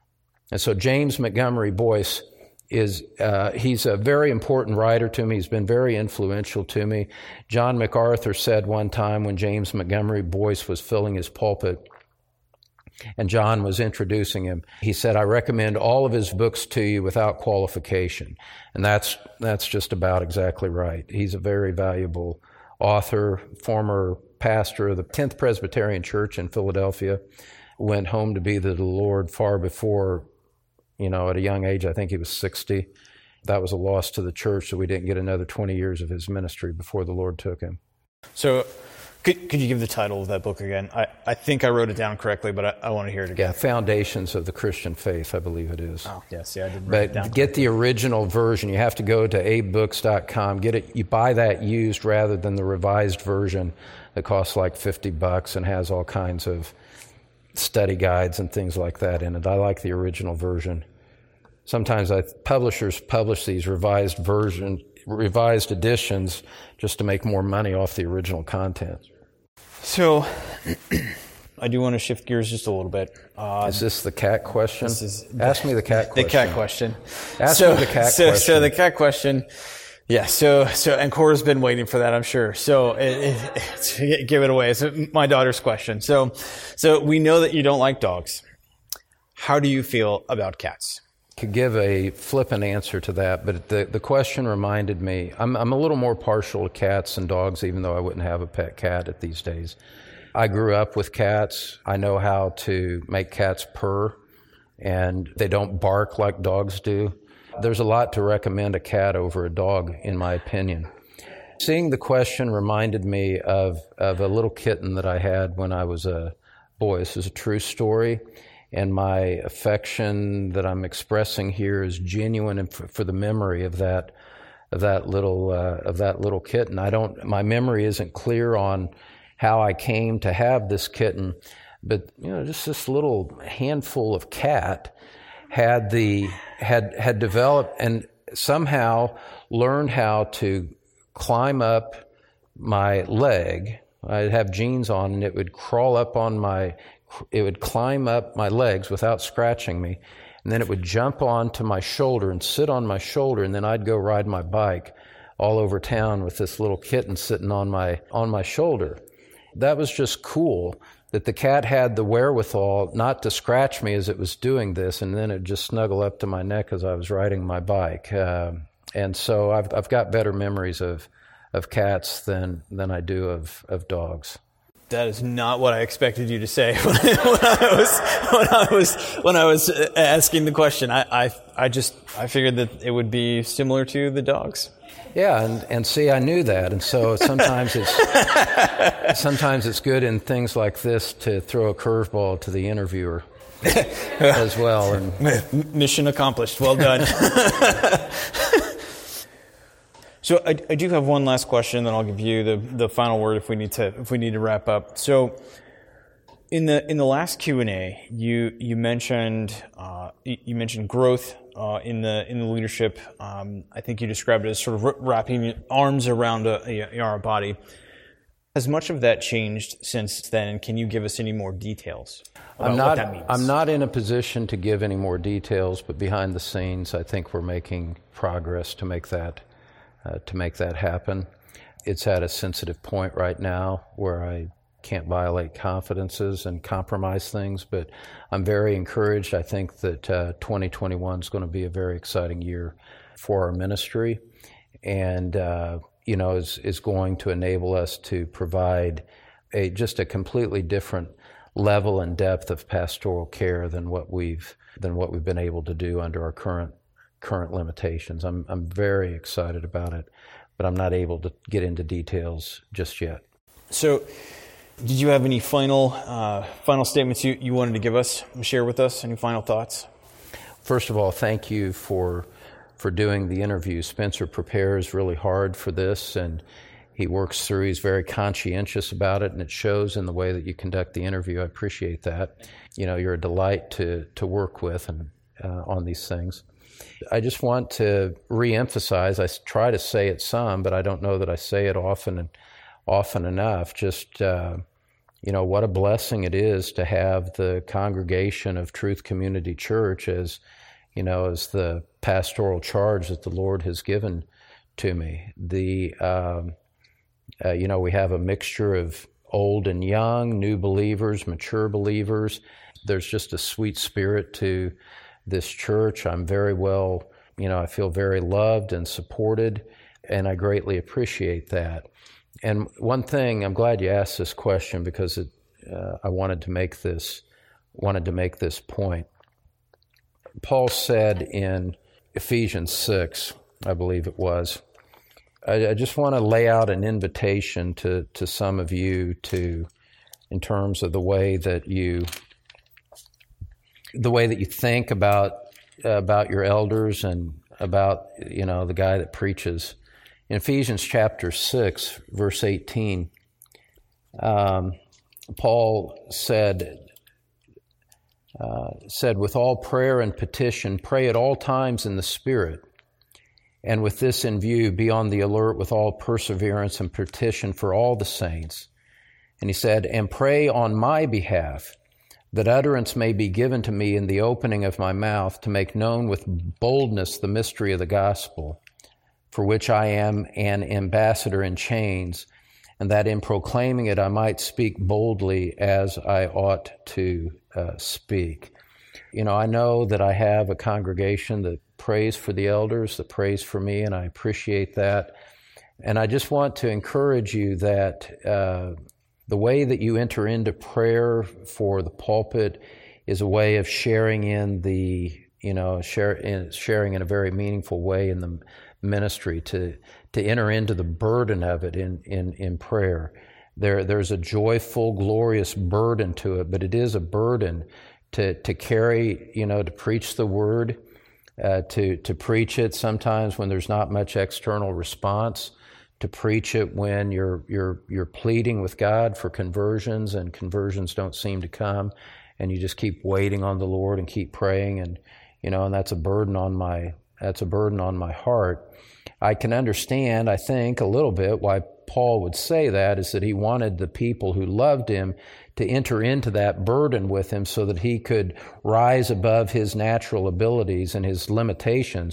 And so James Montgomery Boyce is, uh, he's a very important writer to me. He's been very influential to me. John MacArthur said one time when James Montgomery Boyce was filling his pulpit, and John was introducing him, he said, "I recommend all of his books to you without qualification." And that's that's just about exactly right. He's a very valuable author, former pastor of the tenth Presbyterian Church in Philadelphia, went home to be with the Lord far before, you know, at a young age. I think he was sixty. That was a loss to the church, so we didn't get another twenty years of his ministry before the Lord took him. So could, could you give the title of that book again? I, I think I wrote it down correctly, but I, I want to hear it again. Yeah, Foundations of the Christian Faith, I believe it is. Oh, yes, yeah, I didn't write it down But correctly. get the original version. You have to go to abe books dot com. Get it. You buy that used rather than the revised version that costs like fifty bucks and has all kinds of study guides and things like that in it. I like the original version. Sometimes I, publishers publish these revised version, revised editions just to make more money off the original content. So I do want to shift gears just a little bit. Uh, Is this the cat question? This is Ask me the cat the question. cat question. Ask so, me the cat so, question. So the cat question. Yeah. So so and Cora's been waiting for that, I'm sure. So it, it, it's, give it away. It's my daughter's question. So so we know that you don't like dogs. How do you feel about cats? Could give a flippant answer to that, but the, the question reminded me, I'm, I'm a little more partial to cats than dogs, even though I wouldn't have a pet cat at these days. I grew up with cats. I know how to make cats purr, and they don't bark like dogs do. There's a lot to recommend a cat over a dog, in my opinion. Seeing the question reminded me of, of a little kitten that I had when I was a boy. This is a true story. And my affection that I'm expressing here is genuine and for, for the memory of that of that little uh, of that little kitten. I don't. My memory isn't clear on how I came to have this kitten, but you know, just this little handful of cat had the had had developed and somehow learned how to climb up my leg. I'd have jeans on, and it would crawl up on my. It would climb up my legs without scratching me, and then it would jump onto my shoulder and sit on my shoulder, and then I'd go ride my bike all over town with this little kitten sitting on my on my shoulder. That was just cool that the cat had the wherewithal not to scratch me as it was doing this, and then it just snuggle up to my neck as I was riding my bike. Uh, and so I've I've got better memories of of cats than than I do of of dogs. That is not what I expected you to say when I was when I was when I was asking the question. I, I I just I figured that it would be similar to the dogs. Yeah, and, and see, I knew that, and so sometimes it's sometimes it's good in things like this to throw a curveball to the interviewer as well. And mission accomplished. Well done. So I, I do have one last question, then I'll give you the, the final word if we need to if we need to wrap up. So in the in the last Q and A, you you mentioned uh, you mentioned growth uh, in the in the leadership. Um, I think you described it as sort of wrapping arms around a, a, our body. Has much of that changed since then? And can you give us any more details about I'm not, what that means? I'm not in a position to give any more details, but behind the scenes, I think we're making progress to make that. Uh, to make that happen. It's at a sensitive point right now where I can't violate confidences and compromise things, but I'm very encouraged. I think that uh, twenty twenty-one is going to be a very exciting year for our ministry, and uh, you know is is going to enable us to provide a just a completely different level and depth of pastoral care than what we've than what we've been able to do under our current current limitations. I'm I'm very excited about it, but I'm not able to get into details just yet. So, did you have any final uh, final statements you, you wanted to give us, share with us? Any final thoughts? First of all, thank you for for doing the interview. Spencer prepares really hard for this, and he works through. He's very conscientious about it, and it shows in the way that you conduct the interview. I appreciate that. You know, you're a delight to to work with and uh, on these things. I just want to reemphasize, I try to say it some, but I don't know that I say it often and often enough, just, uh, you know, what a blessing it is to have the congregation of Truth Community Church as, you know, as the pastoral charge that the Lord has given to me. The, um, uh, you know, we have a mixture of old and young, new believers, mature believers. There's just a sweet spirit to this church. I'm very well, you know, I feel very loved and supported, and I greatly appreciate that. And one thing, I'm glad you asked this question because it, uh, I wanted to make this, wanted to make this point. Paul said in Ephesians six, I believe it was, I, I just want to lay out an invitation to, to some of you to, in terms of the way that you the way that you think about uh, about your elders and about, you know, the guy that preaches. In Ephesians chapter six, verse eighteen, um, Paul said, uh, said, with all prayer and petition, pray at all times in the Spirit, and with this in view, be on the alert with all perseverance and petition for all the saints. And he said, and pray on my behalf, that utterance may be given to me in the opening of my mouth to make known with boldness the mystery of the gospel, for which I am an ambassador in chains, and that in proclaiming it I might speak boldly as I ought to uh, speak. You know, I know that I have a congregation that prays for the elders, that prays for me, and I appreciate that. And I just want to encourage you that uh, the way that you enter into prayer for the pulpit is a way of sharing in the, you know, share in, sharing in a very meaningful way in the ministry, to to enter into the burden of it in in, in prayer. There there's a joyful, glorious burden to it, but it is a burden to to carry, you know, to preach the word, uh, to to preach it sometimes when there's not much external response, to preach it when you're you're you're pleading with God for conversions and conversions don't seem to come, and you just keep waiting on the Lord and keep praying, and you know, and that's a burden on my that's a burden on my heart. I can understand, I think, a little bit why Paul would say that, is that he wanted the people who loved him to enter into that burden with him so that he could rise above his natural abilities and his limitations,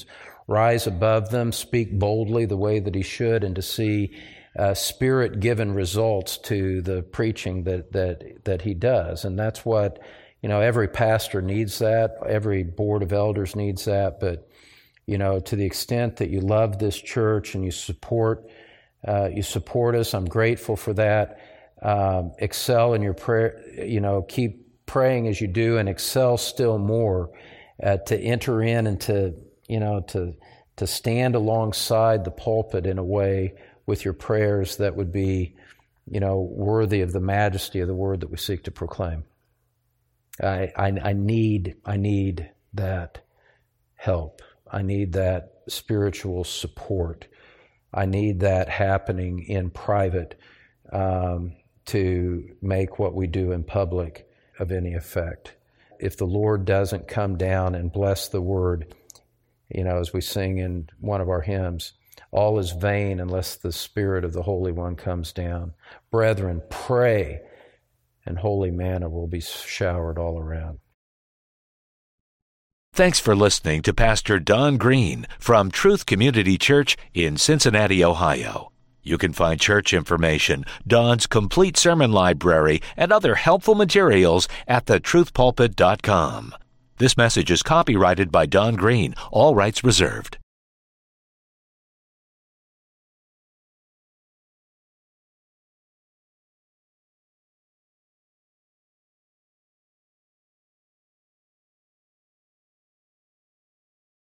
rise above them, speak boldly the way that he should, and to see uh, Spirit-given results to the preaching that, that, that he does. And that's what, you know, every pastor needs that. Every board of elders needs that. But, you know, to the extent that you love this church and you support, uh, you support us, I'm grateful for that. Um, excel in your prayer, you know, keep praying as you do, and excel still more uh, to enter in and to, you know, to to stand alongside the pulpit in a way with your prayers that would be, you know, worthy of the majesty of the word that we seek to proclaim. I, I, I need I need that help. I need that spiritual support. I need that happening in private um, to make what we do in public of any effect. If the Lord doesn't come down and bless the word, you know, as we sing in one of our hymns, all is vain unless the Spirit of the Holy One comes down. Brethren, pray, and holy manna will be showered all around. Thanks for listening to Pastor Don Green from Truth Community Church in Cincinnati, Ohio. You can find church information, Don's complete sermon library, and other helpful materials at the truth pulpit dot com. This message is copyrighted by Don Green, all rights reserved.